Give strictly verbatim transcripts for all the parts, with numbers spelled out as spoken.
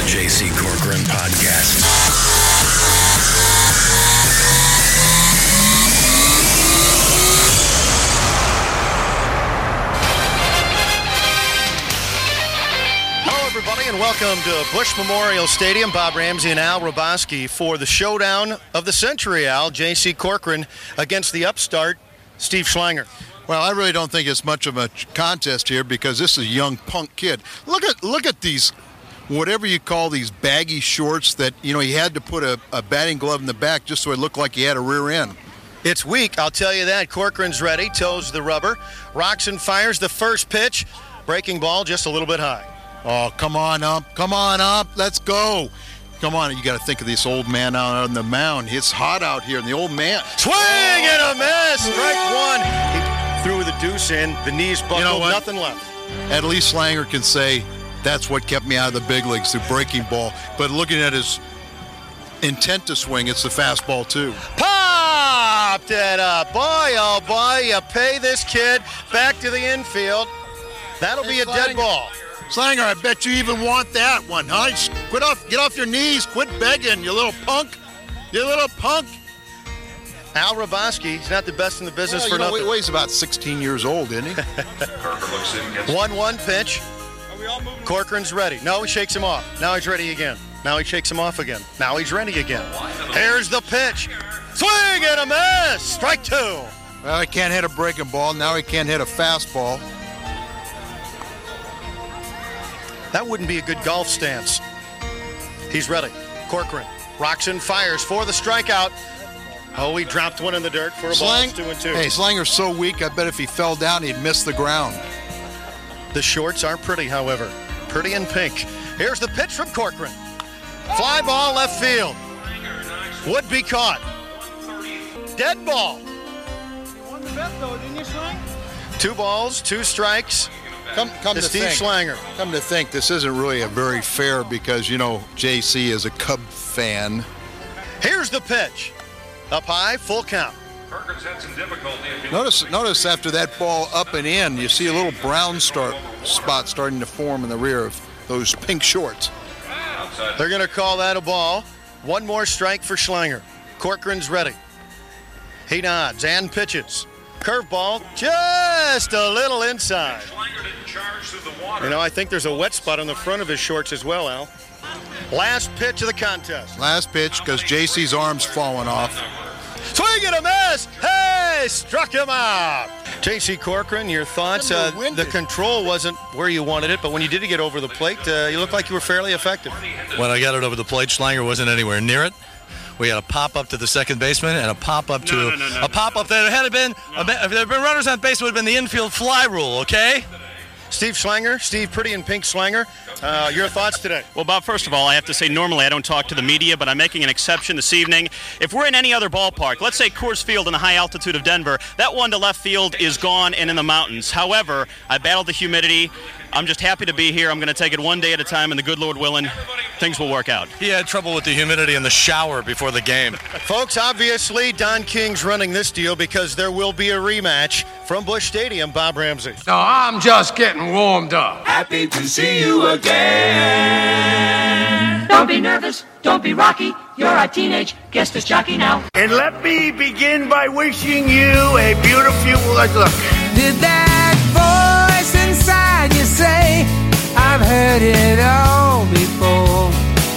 J C Corcoran Podcast. Hello, everybody, and welcome to Bush Memorial Stadium. Bob Ramsey and Al Roboski for the showdown of the century, Al. J C Corcoran against the upstart, Steve Schlanger. Well, I really don't think it's much of a contest here because this is a young punk kid. Look at look at these, whatever you call these baggy shorts that, you know, he had to put a, a batting glove in the back just so it looked like he had a rear end. It's weak, I'll tell you that. Corcoran's ready, toes the rubber. Roxon fires the first pitch. Breaking ball just a little bit high. Oh, come on up. Come on up. Let's go. Come on, you got to think of this old man out on the mound. It's hot out here, and the old man. Swing and a miss. Strike one. He threw the deuce in. The knees buckled. You know what? Nothing left. At least Schlanger can say, that's what kept me out of the big leagues, the breaking ball. But looking at his intent to swing, it's the fastball, too. Popped it up. Boy, oh boy, you pay this kid back to the infield. That'll be a dead ball. Schlanger, I bet you even want that one, huh? Quit off, get off your knees, quit begging, you little punk. You little punk. Al Roboski, he's not the best in the business well, for you know, nothing. He weighs about sixteen years old, isn't he? one one pitch. Corcoran's ready. No, he shakes him off. Now he's ready again. Now he shakes him off again. Now he's ready again. Here's the pitch. Swing and a miss. Strike two. Well, he can't hit a breaking ball. Now he can't hit a fastball. That wouldn't be a good golf stance. He's ready. Corcoran. Roxon fires for the strikeout. Oh, he dropped one in the dirt for a ball. It's two and two. Hey, Schlanger's so weak, I bet if he fell down, he'd miss the ground. The shorts aren't pretty, however. Pretty in pink. Here's the pitch from Corcoran. Fly ball left field. Would be caught. Dead ball. Won the bet, though, didn't you, Schlang? Two balls, two strikes. Come, come to, to Steve think, Schlanger. Come to think, this isn't really a very fair because, you know, J C is a Cub fan. Here's the pitch. Up high, full count. Perkins had some difficulty. Notice, notice after that ball up and in, you see a little brown start spot starting to form in the rear of those pink shorts. They're going to call that a ball. One more strike for Schlanger. Corcoran's ready. He nods and pitches. Curveball, just a little inside. You know, I think there's a wet spot on the front of his shorts as well, Al. Last pitch of the contest. Last pitch because J C's arm's falling off. Swing and a miss. Hey, struck him out. J C Corcoran, your thoughts? Uh, the control wasn't where you wanted it, but when you did get over the plate, uh, you looked like you were fairly effective. When I got it over the plate, Schlanger wasn't anywhere near it. We had a pop-up to the second baseman and a pop-up to no, no, no, no, a pop-up that had been, no. a, if there had been runners on base, it would have been the infield fly rule, okay? Steve Schlanger, Steve Pretty in Pink Schlanger, uh, your thoughts today? Well, Bob, first of all, I have to say normally I don't talk to the media, but I'm making an exception this evening. If we're in any other ballpark, let's say Coors Field in the high altitude of Denver, that one to left field is gone and in the mountains. However, I battled the humidity. I'm just happy to be here. I'm going to take it one day at a time, and the good Lord willing, things will work out. He had trouble with the humidity in the shower before the game. Folks, obviously, Don King's running this deal because there will be a rematch from Busch Stadium. Bob Ramsey. No, I'm just getting warmed up. Happy to see you again. Don't be nervous. Don't be rocky. You're a teenage guest as jockey now. And let me begin by wishing you a beautiful look. Did that voice inside you say, I've heard it all before?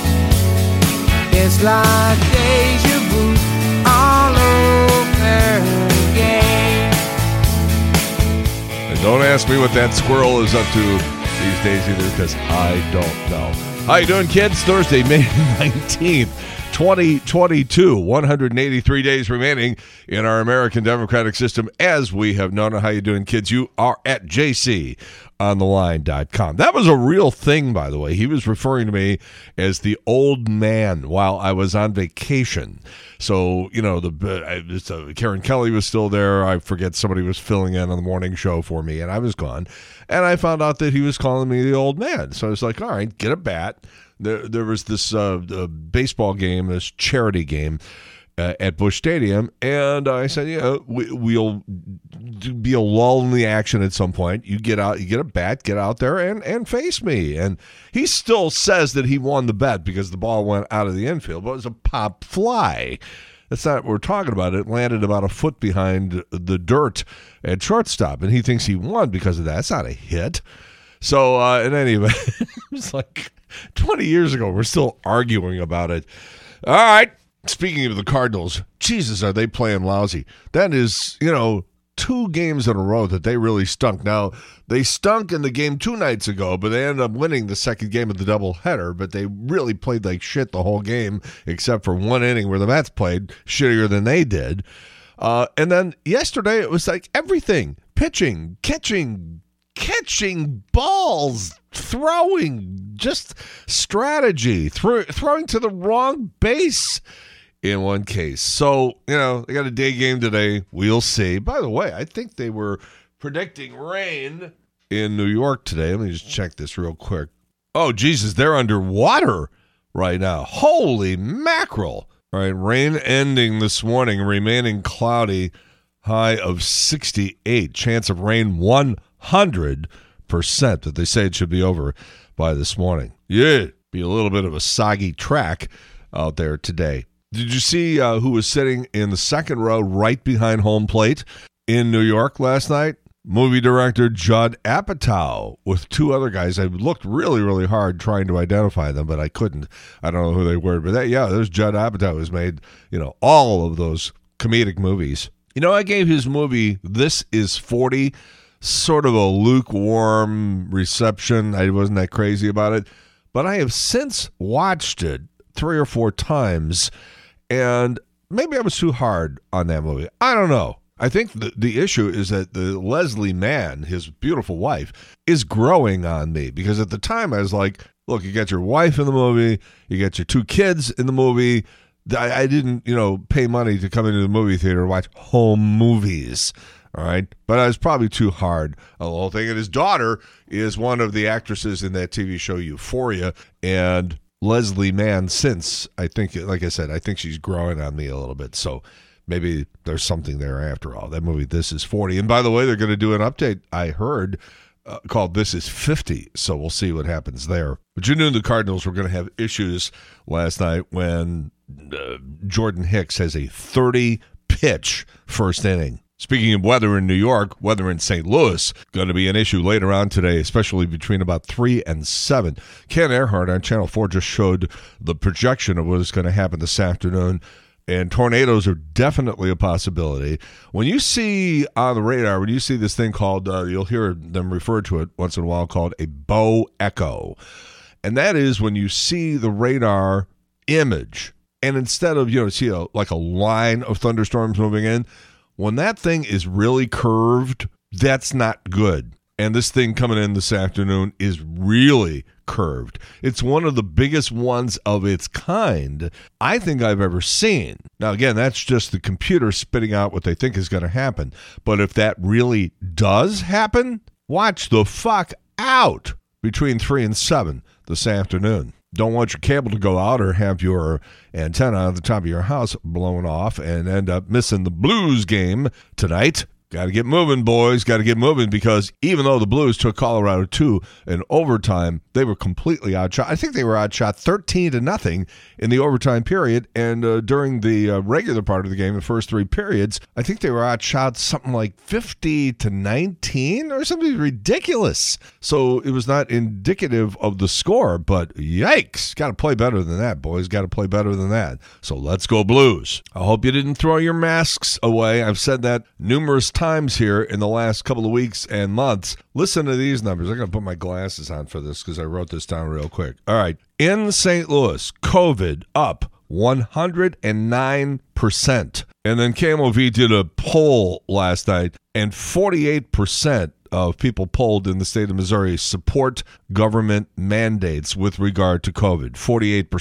It's like deja vu all over again. And don't ask me what that squirrel is up to these days either, because I don't know. How you doing, kids? Thursday, May nineteenth, twenty twenty-two. one hundred eighty-three days remaining in our American democratic system as we have known it. How you doing, kids? You are at j c on the line dot com. That was a real thing, by the way. He was referring to me as the old man while I was on vacation. So, you know, the uh, Karen Kelly was still there. I forget, somebody was filling in on the morning show for me, and I was gone. And I found out that he was calling me the old man. So I was like, all right, get a bat. There, there was this uh, baseball game, this charity game, uh, at Busch Stadium. And I said, yeah, we, we'll be a lull in the action at some point. You get out, you get a bet, get out there and, and face me. And he still says that he won the bet because the ball went out of the infield, but it was a pop fly. That's not what we're talking about. It landed about a foot behind the dirt at shortstop, and he thinks he won because of that. That's not a hit. So, uh, in any event, it's like twenty years ago. We're still arguing about it. All right. Speaking of the Cardinals, Jesus, are they playing lousy? That is, you know, two games in a row that they really stunk. Now, they stunk in the game two nights ago, but they ended up winning the second game of the doubleheader, but they really played like shit the whole game, except for one inning where the Mets played shittier than they did. Uh, and then yesterday, it was like everything. Pitching, catching, catching balls, throwing, just strategy, throw, throwing to the wrong base in one case. So, you know, they got a day game today. We'll see. By the way, I think they were predicting rain in New York today. Let me just check this real quick. Oh, Jesus, they're underwater right now. Holy mackerel. All right, rain ending this morning, remaining cloudy, high of sixty-eight. Chance of rain one hundred percent, that they say it should be over by this morning. Yeah, be a little bit of a soggy track out there today. Did you see uh, who was sitting in the second row right behind home plate in New York last night? Movie director Judd Apatow with two other guys. I looked really, really hard trying to identify them, but I couldn't. I don't know who they were. But that, yeah, there's Judd Apatow who's made, you know, all of those comedic movies. You know, I gave his movie This Is forty sort of a lukewarm reception. I wasn't that crazy about it. But I have since watched it three or four times, and maybe I was too hard on that movie. I don't know. I think the, the issue is that the Leslie Mann, his beautiful wife, is growing on me. Because at the time I was like, look, you got your wife in the movie, you got your two kids in the movie. I, I didn't, you know, pay money to come into the movie theater and watch home movies. All right. But I was probably too hard on the whole thing. And his daughter is one of the actresses in that T V show Euphoria. And Leslie Mann, since, I think, like I said, I think she's growing on me a little bit. So maybe there's something there after all. That movie, This Is forty. And by the way, they're going to do an update, I heard, uh, called This Is fifty. So we'll see what happens there. But you knew the Cardinals were going to have issues last night when uh, Jordan Hicks has a thirty-pitch first inning. Speaking of weather in New York, weather in Saint Louis, going to be an issue later on today, especially between about three and seven. Ken Earhart on Channel four just showed the projection of what is going to happen this afternoon, and tornadoes are definitely a possibility. When you see on the radar, when you see this thing called, uh, you'll hear them refer to it once in a while, called a bow echo. And that is when you see the radar image, and instead of, you know, see a, like a line of thunderstorms moving in, when that thing is really curved, that's not good. And this thing coming in this afternoon is really curved. It's one of the biggest ones of its kind I think I've ever seen. Now, again, that's just the computer spitting out what they think is going to happen. But if that really does happen, watch the fuck out between three and seven this afternoon. Don't want your cable to go out or have your antenna on the top of your house blown off and end up missing the Blues game tonight. Got to get moving, boys. Got to get moving, because even though the Blues took Colorado two in overtime, they were completely outshot. I think they were outshot thirteen to nothing in the overtime period. And uh, during the uh, regular part of the game, the first three periods, I think they were outshot something like fifty to nineteen or something ridiculous. So it was not indicative of the score, but yikes. Got to play better than that, boys. Got to play better than that. So let's go Blues. I hope you didn't throw your masks away. I've said that numerous times. times here in the last couple of weeks and months. Listen to these numbers. I'm going to put my glasses on for this because I wrote this down real quick. All right. In Saint Louis, COVID up one hundred nine percent. And then K M O V did a poll last night, and forty-eight percent of people polled in the state of Missouri support government mandates with regard to COVID. forty-eight percent.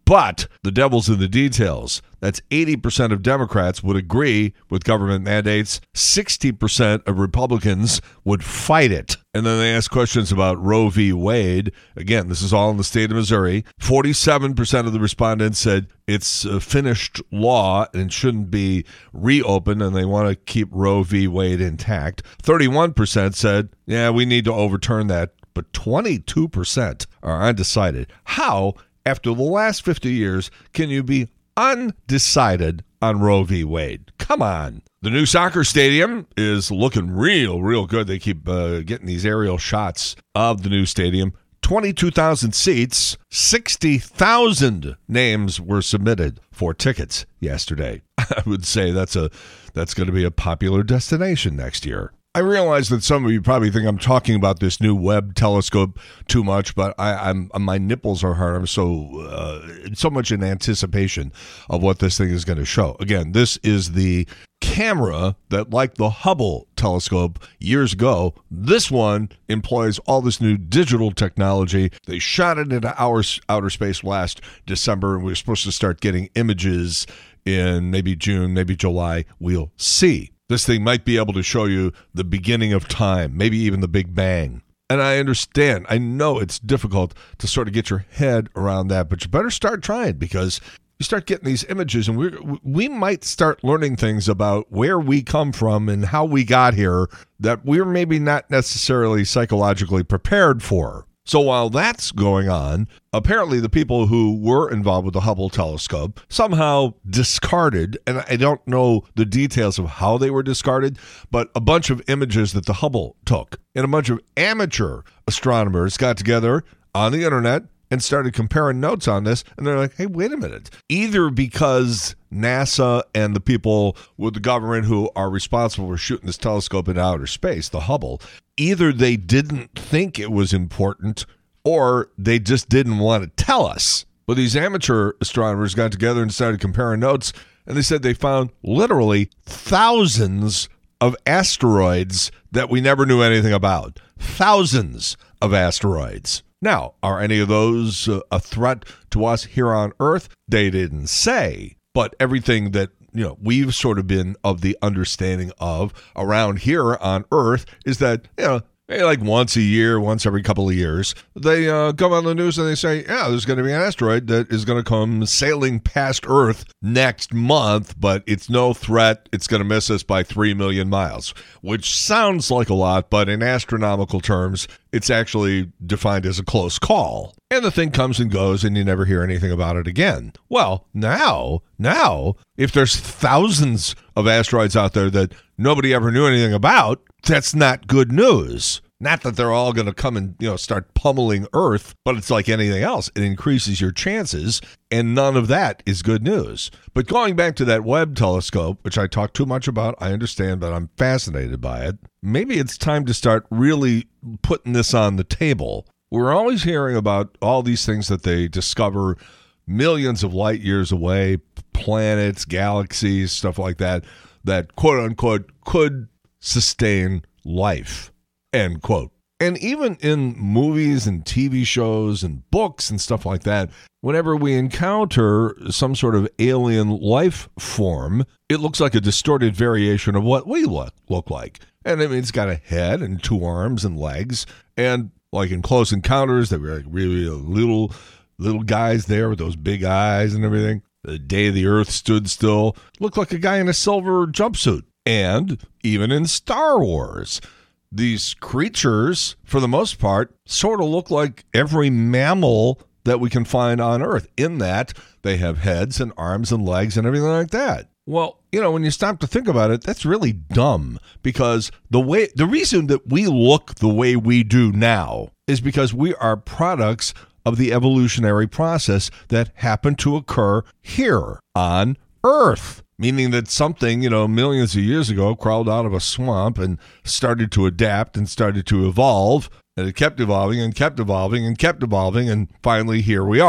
But the devil's in the details. That's eighty percent of Democrats would agree with government mandates. sixty percent of Republicans would fight it. And then they ask questions about Roe v. Wade. Again, this is all in the state of Missouri. forty-seven percent of the respondents said it's a finished law and shouldn't be reopened, and they want to keep Roe v. Wade intact. thirty-one percent said, yeah, we need to overturn that. But twenty-two percent are undecided. How, after the last fifty years, can you be undecided on Roe v. Wade? Come on. The new soccer stadium is looking real, real good. They keep uh, getting these aerial shots of the new stadium. twenty-two thousand seats, sixty thousand names were submitted for tickets yesterday. I would say that's a that's going to be a popular destination next year. I realize that some of you probably think I'm talking about this new Webb telescope too much, but I, I'm my nipples are hard. I'm so uh, so much in anticipation of what this thing is going to show. Again, this is the camera that, like the Hubble telescope years ago, this one employs all this new digital technology. They shot it into outer, outer space last December, and we were supposed to start getting images in maybe June, maybe July. We'll see. This thing might be able to show you the beginning of time, maybe even the Big Bang. And I understand. I know it's difficult to sort of get your head around that, but you better start trying, because you start getting these images, and we we might start learning things about where we come from and how we got here that we're maybe not necessarily psychologically prepared for. So while that's going on, apparently the people who were involved with the Hubble telescope somehow discarded, and I don't know the details of how they were discarded, but a bunch of images that the Hubble took. And a bunch of amateur astronomers got together on the internet and started comparing notes on this, and they're like, hey, wait a minute. Either because NASA and the people with the government who are responsible for shooting this telescope into outer space, the Hubble, either they didn't think it was important or they just didn't want to tell us. But these amateur astronomers got together and started comparing notes, and they said they found literally thousands of asteroids that we never knew anything about. Thousands of asteroids. Now, are any of those uh, a threat to us here on Earth? They didn't say. But everything that, you know, we've sort of been of the understanding of around here on Earth is that, you know, maybe like once a year, once every couple of years, they uh, come on the news and they say, yeah, there's going to be an asteroid that is going to come sailing past Earth next month, but it's no threat. It's going to miss us by three million miles, which sounds like a lot, but in astronomical terms, it's actually defined as a close call. And the thing comes and goes, and you never hear anything about it again. Well, now, now, if there's thousands of asteroids out there that nobody ever knew anything about, that's not good news. Not that they're all going to come and, you know, start pummeling Earth, but it's like anything else. It increases your chances, and none of that is good news. But going back to that Webb telescope, which I talk too much about, I understand, but I'm fascinated by it. Maybe it's time to start really putting this on the table. We're always hearing about all these things that they discover millions of light years away, planets, galaxies, stuff like that, that quote unquote could sustain life, end quote. And even in movies and T V shows and books and stuff like that, whenever we encounter some sort of alien life form, it looks like a distorted variation of what we look, look like. And I mean, it's got a head and two arms and legs. And like in Close Encounters, they were like really little, little guys there with those big eyes and everything. The day the Earth stood still, looked like a guy in a silver jumpsuit. And even in Star Wars, these creatures, for the most part, sort of look like every mammal that we can find on Earth, in that they have heads and arms and legs and everything like that. Well, you know, when you stop to think about it, that's really dumb, because the way the reason that we look the way we do now is because we are products of the evolutionary process that happened to occur here on Earth. Meaning that something, you know, millions of years ago crawled out of a swamp and started to adapt and started to evolve. And it kept evolving and kept evolving and kept evolving. And finally, here we are.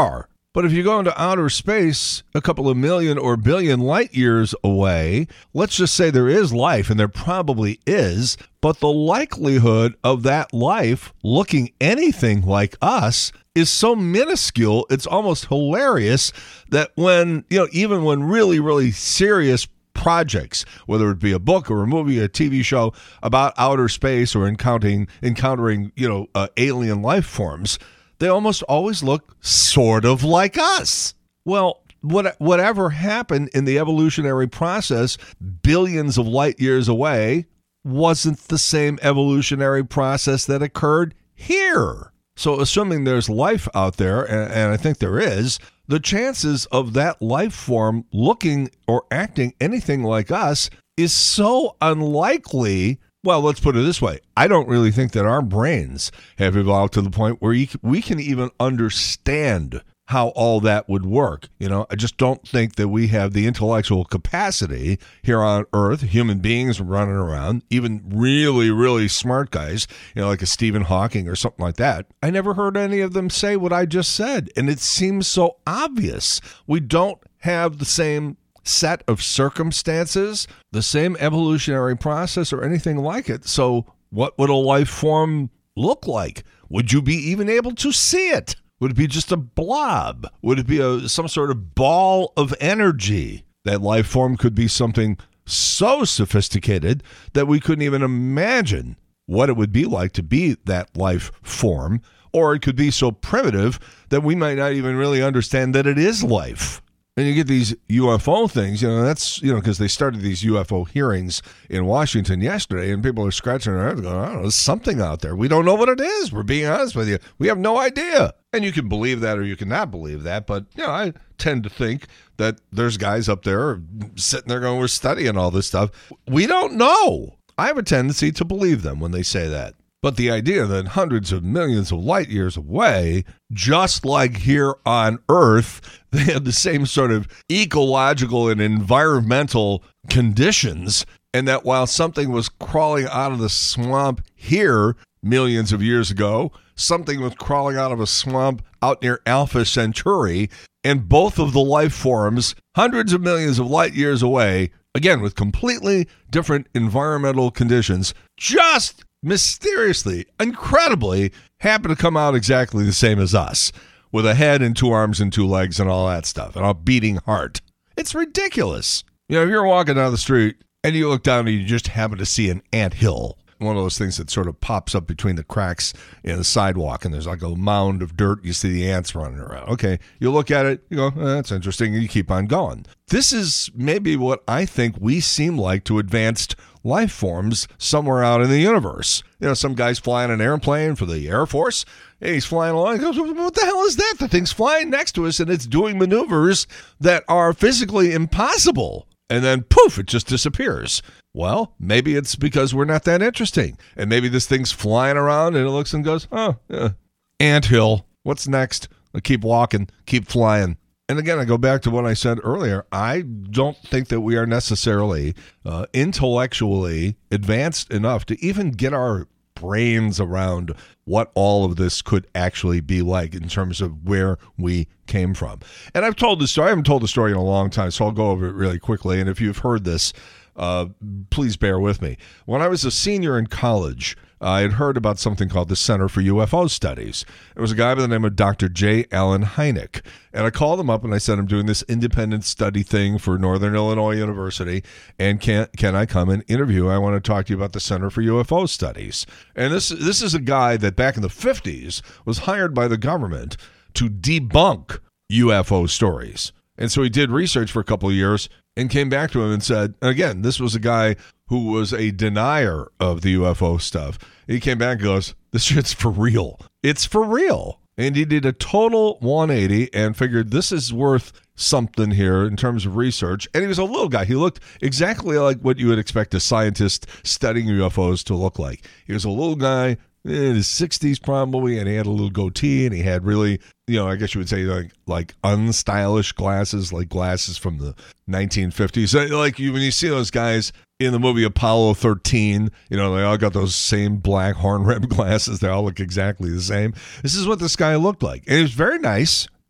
But if you go into outer space a couple of million or billion light years away, let's just say there is life, and there probably is, but the likelihood of that life looking anything like us is so minuscule, it's almost hilarious that when, you know, even when really, really serious projects, whether it be a book or a movie, a T V show about outer space or encountering, encountering you know, uh, alien life forms, they almost always look sort of like us. Well, what, whatever happened in the evolutionary process billions of light years away wasn't the same evolutionary process that occurred here. So assuming there's life out there, and, and I think there is, the chances of that life form looking or acting anything like us is so unlikely. Well, let's put it this way. I don't really think that our brains have evolved to the point where we can even understand how all that would work. You know, I just don't think that we have the intellectual capacity here on Earth, human beings running around, even really, really smart guys, you know, like a Stephen Hawking or something like that. I never heard any of them say what I just said, and it seems so obvious. We don't have the same set of circumstances, the same evolutionary process or anything like it. So what would a life form look like? Would you be even able to see it? Would it be just a blob? Would it be a, some sort of ball of energy? That life form could be something so sophisticated that we couldn't even imagine what it would be like to be that life form. Or it could be so primitive that we might not even really understand that it is life. And you get these U F O things, you know, that's, you know, because they started these U F O hearings in Washington yesterday, and people are scratching their heads going, I don't know, there's something out there. We don't know what it is. We're being honest with you. We have no idea. And you can believe that or you cannot believe that. But, you know, I tend to think that there's guys up there sitting there going, we're studying all this stuff. We don't know. I have a tendency to believe them when they say that. But the idea that hundreds of millions of light years away, just like here on Earth, they had the same sort of ecological and environmental conditions, and that while something was crawling out of the swamp here millions of years ago, something was crawling out of a swamp out near Alpha Centauri, and both of the life forms, hundreds of millions of light years away, again, with completely different environmental conditions, just mysteriously, incredibly, happen to come out exactly the same as us, with a head and two arms and two legs and all that stuff, and a beating heart. It's ridiculous. You know, if you're walking down the street and you look down and you just happen to see an anthill, one of those things that sort of pops up between the cracks in the sidewalk, and there's like a mound of dirt, you see the ants running around. Okay, you look at it, you go, eh, that's interesting, and you keep on going. This is maybe what I think we seem like to advanced life forms somewhere out in the universe. You know, some guy's flying an airplane for the Air Force, and he's flying along, he goes, what the hell is that? The thing's flying next to us, and it's doing maneuvers that are physically impossible. And then, poof, it just disappears. Well, maybe it's because we're not that interesting. And maybe this thing's flying around and it looks and goes, oh, yeah. Anthill. What's next? I keep walking, keep flying. And again, I go back to what I said earlier. I don't think that we are necessarily uh, intellectually advanced enough to even get our brains around what all of this could actually be like in terms of where we came from. And I've told this story. I haven't told the story in a long time, so I'll go over it really quickly. And if you've heard this, uh, please bear with me. When I was a senior in college, I had heard about something called the Center for U F O Studies. It was a guy by the name of Doctor J. Allen Hynek. And I called him up and I said, I'm doing this independent study thing for Northern Illinois University, and can can I come and interview? I want to talk to you about the Center for U F O Studies. And this this is a guy that back in the fifties was hired by the government to debunk U F O stories. And so he did research for a couple of years and came back to him and said, and again, this was a guy who was a denier of the U F O stuff. He came back and goes, this shit's for real. It's for real. And he did a total one eighty and figured this is worth something here in terms of research. And he was a little guy. He looked exactly like what you would expect a scientist studying U F Os to look like. He was a little guy in his sixties probably, and he had a little goatee, and he had really, you know, I guess you would say like like unstylish glasses, like glasses from the nineteen fifties. Like you, when you see those guys in the movie Apollo thirteen, you know, they all got those same black horn rimmed glasses. They all look exactly the same. This is what this guy looked like. And he was very nice,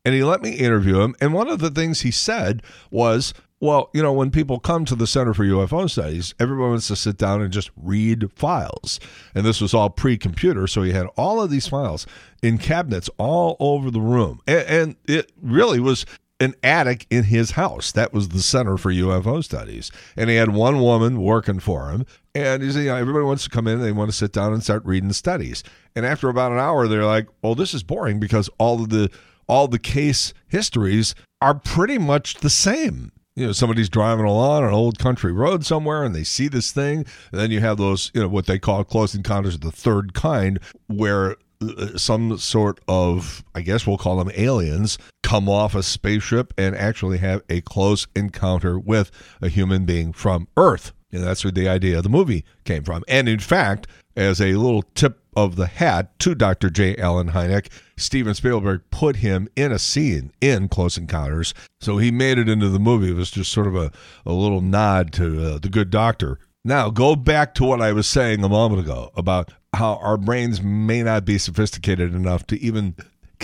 and he let me interview him. And one of the things he said was, well, you know, when people come to the Center for U F O Studies, everyone wants to sit down and just read files. And this was all pre-computer, so he had all of these files in cabinets all over the room. And, and it really was an attic in his house. That was the Center for U F O Studies. And he had one woman working for him. And he said, you know, everybody wants to come in, they want to sit down and start reading studies. And after about an hour, they're like, well, this is boring because all of the all the case histories are pretty much the same. You know, somebody's driving along an old country road somewhere and they see this thing. And then you have those, you know, what they call close encounters of the third kind, where some sort of, I guess we'll call them aliens, come off a spaceship and actually have a close encounter with a human being from Earth. And that's where the idea of the movie came from. And in fact, as a little tip of the hat to Doctor J. Allen Hynek, Steven Spielberg put him in a scene in Close Encounters. So he made it into the movie. It was just sort of a, a little nod to uh, the good doctor. Now, go back to what I was saying a moment ago about how our brains may not be sophisticated enough to even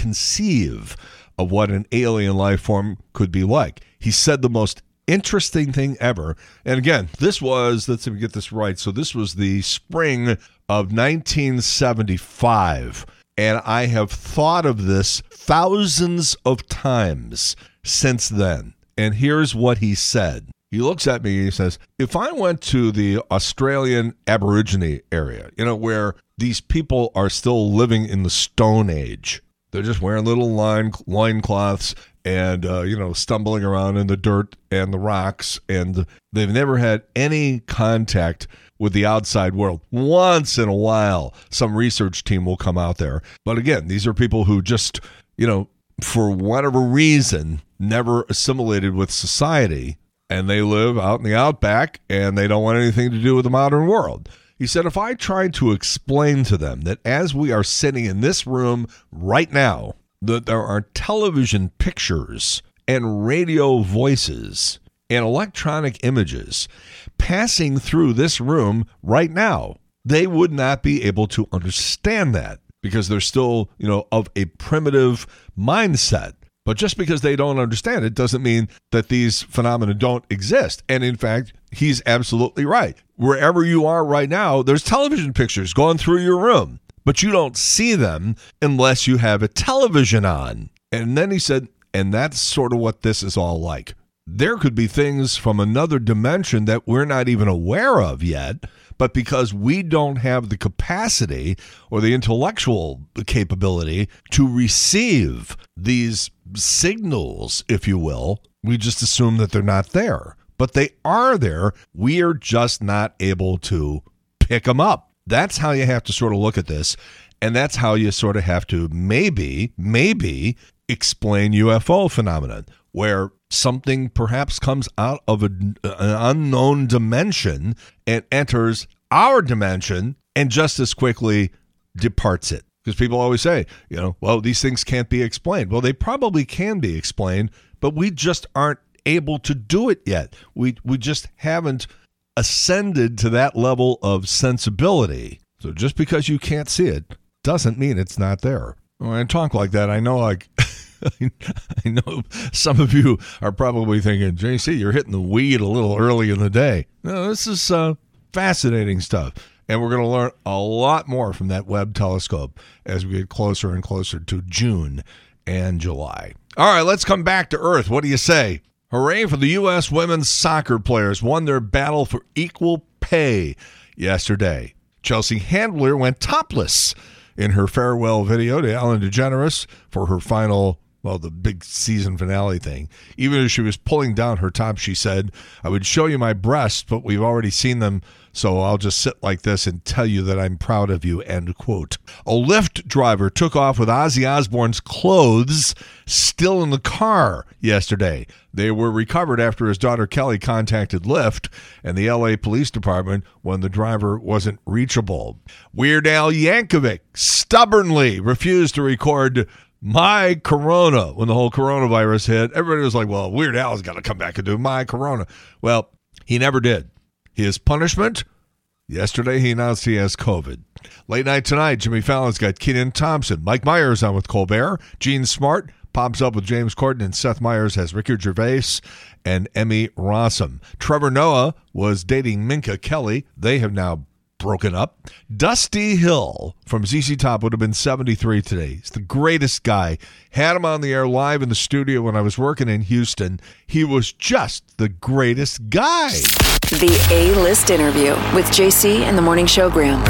conceive of what an alien life form could be like. He said the most interesting thing ever. And again, this was, let's see if we get this right. So this was the spring of nineteen seventy-five. And I have thought of this thousands of times since then. And here's what he said. He looks at me and he says, if I went to the Australian Aborigine area, you know, where these people are still living in the Stone Age, they're just wearing little line loincloths and, uh, you know, stumbling around in the dirt and the rocks, and they've never had any contact with the outside world. Once in a while, some research team will come out there. But again, these are people who just, you know, for whatever reason, never assimilated with society. And they live out in the outback, and they don't want anything to do with the modern world. He said, if I tried to explain to them that as we are sitting in this room right now, that there are television pictures and radio voices and electronic images passing through this room right now, they would not be able to understand that because they're still, you know, of a primitive mindset. But just because they don't understand it doesn't mean that these phenomena don't exist. And in fact, he's absolutely right. Wherever you are right now, there's television pictures going through your room, but you don't see them unless you have a television on. And then he said, and that's sort of what this is all like. There could be things from another dimension that we're not even aware of yet, but because we don't have the capacity or the intellectual capability to receive these signals, if you will, we just assume that they're not there. But they are there. We are just not able to pick them up. That's how you have to sort of look at this. And that's how you sort of have to maybe, maybe explain U F O phenomenon, where something perhaps comes out of a, an unknown dimension and enters our dimension and just as quickly departs it. Because people always say, you know, well, these things can't be explained. Well, they probably can be explained, but we just aren't able to do it yet. We we just haven't ascended to that level of sensibility. So just because you can't see it doesn't mean it's not there. When I talk like that, I know like I know some of you are probably thinking, J C, you're hitting the weed a little early in the day. No, this is uh, fascinating stuff. And we're going to learn a lot more from that Webb telescope as we get closer and closer to June and July. All right, let's come back to Earth. What do you say? Hooray for the U S women's soccer players won their battle for equal pay yesterday. Chelsea Handler went topless in her farewell video to Ellen DeGeneres for her final, well, the big season finale thing. Even as she was pulling down her top, she said, I would show you my breasts, but we've already seen them, so I'll just sit like this and tell you that I'm proud of you, end quote. A Lyft driver took off with Ozzy Osbourne's clothes still in the car yesterday. They were recovered after his daughter Kelly contacted Lyft and the L A Police Department when the driver wasn't reachable. Weird Al Yankovic stubbornly refused to record My Corona when the whole coronavirus hit. Everybody was like, well, Weird Al's got to come back and do My Corona. Well, he never did. His punishment? Yesterday, he announced he has COVID. Late night tonight, Jimmy Fallon's got Kenan Thompson, Mike Myers on with Colbert, Gene Smart, pops up with James Corden and Seth Meyers as Ricky Gervais and Emmy Rossum. Trevor Noah was dating Minka Kelly. They have now broken up. Dusty Hill from Z Z Top would have been seventy-three today. He's the greatest guy. Had him on the air live in the studio when I was working in Houston. He was just the greatest guy. The A-List Interview with J C and the Morning Show Graham.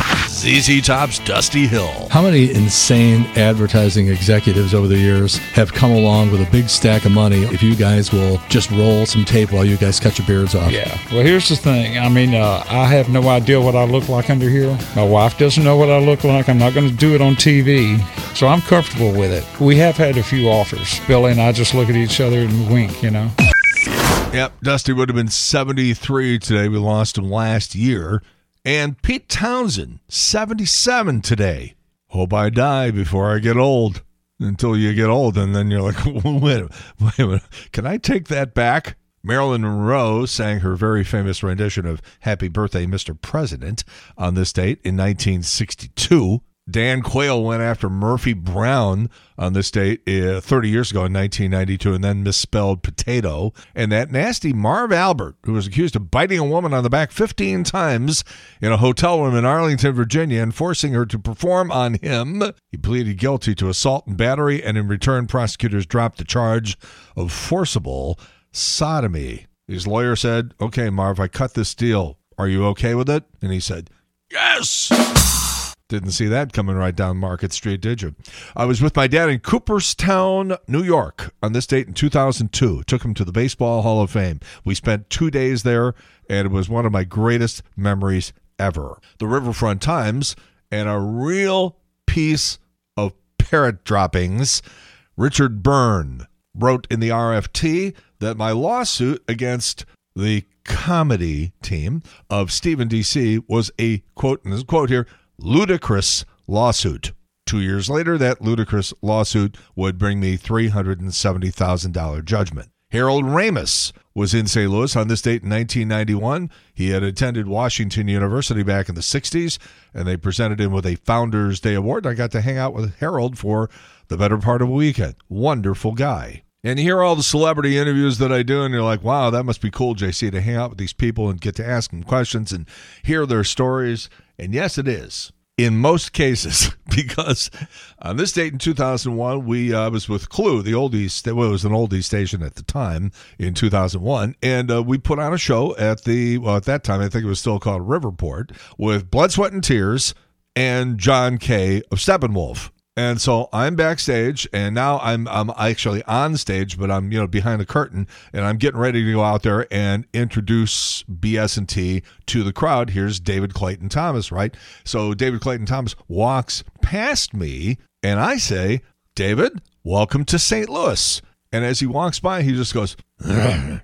Z Z Top's Dusty Hill. How many insane advertising executives over the years have come along with a big stack of money if you guys will just roll some tape while you guys cut your beards off? Yeah. Well, here's the thing. I mean, uh, I have no idea what I look like under here. My wife doesn't know what I look like. I'm not going to do it on T V. So I'm comfortable with it. We have had a few offers. Billy and I just look at each other and wink, you know. Yep, Dusty would have been seventy-three today. We lost him last year. And Pete Townsend, seventy-seven today. Hope I die before I get old. Until you get old, and then you're like, wait, wait a minute, can I take that back? Marilyn Monroe sang her very famous rendition of Happy Birthday, Mister President on this date in nineteen sixty-two. Dan Quayle went after Murphy Brown on this date uh, thirty years ago in nineteen ninety-two and then misspelled potato. And that nasty Marv Albert, who was accused of biting a woman on the back fifteen times in a hotel room in Arlington, Virginia, and forcing her to perform on him. He pleaded guilty to assault and battery, and in return, prosecutors dropped the charge of forcible sodomy. His lawyer said, okay, Marv, I cut this deal. Are you okay with it? And he said, yes. Didn't see that coming right down Market Street, did you? I was with my dad in Cooperstown, New York on this date in two thousand two. Took him to the Baseball Hall of Fame. We spent two days there, and it was one of my greatest memories ever. The Riverfront Times, and a real piece of parrot droppings. Richard Byrne wrote in the R F T that my lawsuit against the comedy team of Stephen D C was a, quote, and this quote here, ludicrous lawsuit. Two years later, that ludicrous lawsuit would bring me three hundred seventy thousand dollars judgment. Harold Ramis was in Saint Louis on this date in nineteen ninety-one. He had attended Washington University back in the sixties, and they presented him with a Founders Day Award. I got to hang out with Harold for the better part of a weekend. Wonderful guy. And you hear all the celebrity interviews that I do, and you're like, wow, that must be cool, J C, to hang out with these people and get to ask them questions and hear their stories. And yes, it is. In most cases, because on this date in two thousand one, we uh, was with Clue, the oldies, well, it was an oldies station at the time in two thousand one, and uh, we put on a show at the, well, at that time, I think it was still called Riverport, with Blood, Sweat, and Tears and John Kay of Steppenwolf. And so I'm backstage, and now I'm I'm actually on stage, but I'm, you know, behind the curtain, and I'm getting ready to go out there and introduce B S and T to the crowd. Here's David Clayton Thomas, right? So David Clayton Thomas walks past me, and I say, David, welcome to Saint Louis. And as he walks by, he just goes, and,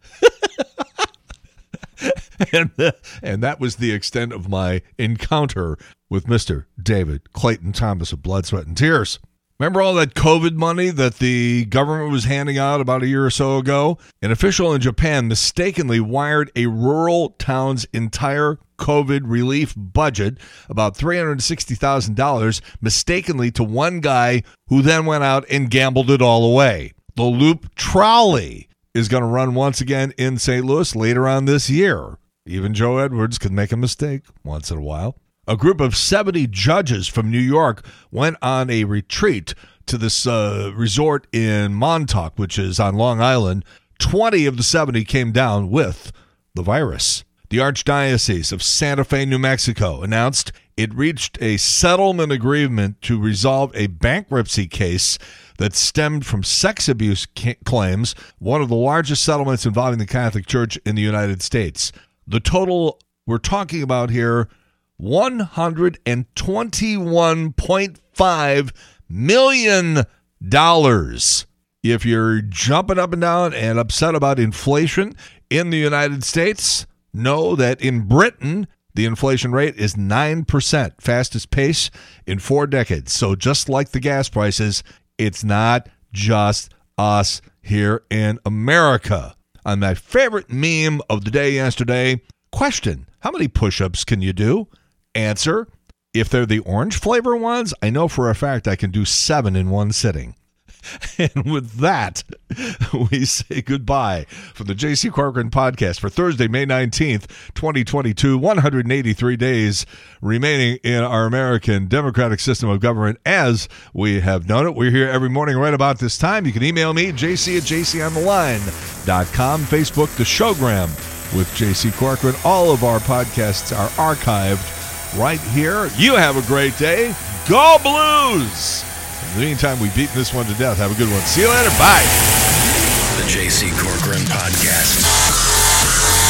uh, and that was the extent of my encounter with Mister David Clayton Thomas of Blood, Sweat, and Tears. Remember all that COVID money that the government was handing out about a year or so ago? An official in Japan mistakenly wired a rural town's entire COVID relief budget, about three hundred sixty thousand dollars, mistakenly to one guy who then went out and gambled it all away. The Loop Trolley is going to run once again in Saint Louis later on this year. Even Joe Edwards could make a mistake once in a while. A group of seventy judges from New York went on a retreat to this uh, resort in Montauk, which is on Long Island. twenty of the seventy came down with the virus. The Archdiocese of Santa Fe, New Mexico announced it reached a settlement agreement to resolve a bankruptcy case that stemmed from sex abuse ca- claims, one of the largest settlements involving the Catholic Church in the United States. The total we're talking about here, one hundred twenty-one point five million dollars. If you're jumping up and down and upset about inflation in the United States, know that in Britain, the inflation rate is nine percent, fastest pace in four decades. So just like the gas prices, it's not just us here in America. On my favorite meme of the day yesterday, question, how many push-ups can you do? Answer, if they're the orange flavor ones, I know for a fact I can do seven in one sitting. And with that, we say goodbye from the J C Corcoran Podcast for Thursday, May nineteenth, twenty twenty-two. one hundred eighty-three days remaining in our American democratic system of government as we have known it. We're here every morning right about this time. You can email me, J C at j c on the line dot com, Facebook, The Showgram with J C Corcoran. All of our podcasts are archived right here. You have a great day. Go Blues! In the meantime, we've beaten this one to death. Have a good one. See you later. Bye. The J C Corcoran Podcast.